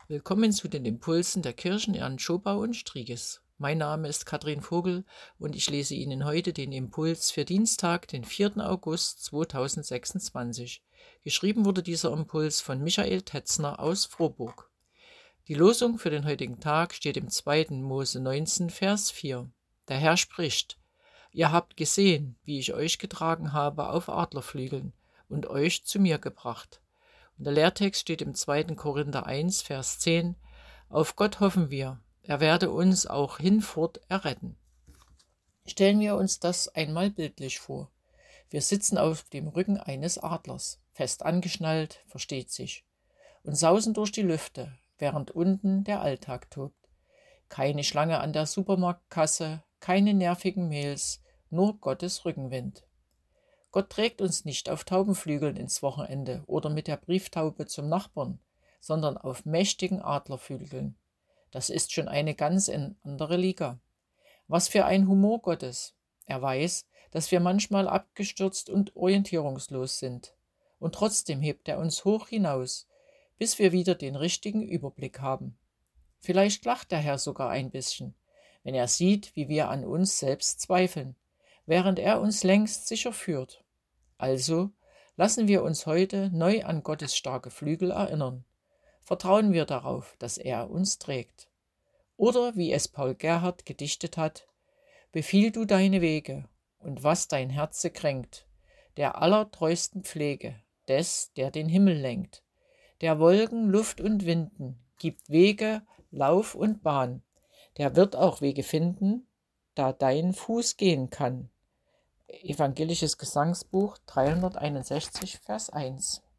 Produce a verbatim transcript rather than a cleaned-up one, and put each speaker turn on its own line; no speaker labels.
Willkommen zu den Impulsen der Kirchen in Schobau und Striegis. Mein Name ist Katrin Vogel und ich lese Ihnen heute den Impuls für Dienstag, den vierten August zweitausendsechsundzwanzig. Geschrieben wurde dieser Impuls von Michael Tetzner aus Frohburg. Die Losung für den heutigen Tag steht im zweiten Mose neunzehn, Vers vier. Der Herr spricht: Ihr habt gesehen, wie ich euch getragen habe auf Adlerflügeln und euch zu mir gebracht. Und der Lehrtext steht im zweiten Korinther eins, Vers zehn. Auf Gott hoffen wir, er werde uns auch hinfort erretten. Stellen wir uns das einmal bildlich vor. Wir sitzen auf dem Rücken eines Adlers, fest angeschnallt, versteht sich, und sausen durch die Lüfte, während unten der Alltag tobt. Keine Schlange an der Supermarktkasse, keine nervigen Mails, nur Gottes Rückenwind. Gott trägt uns nicht auf Taubenflügeln ins Wochenende oder mit der Brieftaube zum Nachbarn, sondern auf mächtigen Adlerflügeln. Das ist schon eine ganz andere Liga. Was für ein Humor Gottes. Er weiß, dass wir manchmal abgestürzt und orientierungslos sind. Und trotzdem hebt er uns hoch hinaus, bis wir wieder den richtigen Überblick haben. Vielleicht lacht der Herr sogar ein bisschen, wenn er sieht, wie wir an uns selbst zweifeln, während er uns längst sicher führt. Also lassen wir uns heute neu an Gottes starke Flügel erinnern. Vertrauen wir darauf, dass er uns trägt. Oder wie es Paul Gerhardt gedichtet hat: Befiehl du deine Wege, und was dein Herze kränkt, der allertreusten Pflege, des, der den Himmel lenkt, der Wolken, Luft und Winden, gibt Wege, Lauf und Bahn, der wird auch Wege finden, da dein Fuß gehen kann. Evangelisches Gesangsbuch dreihunderteinundsechzig, Vers eins.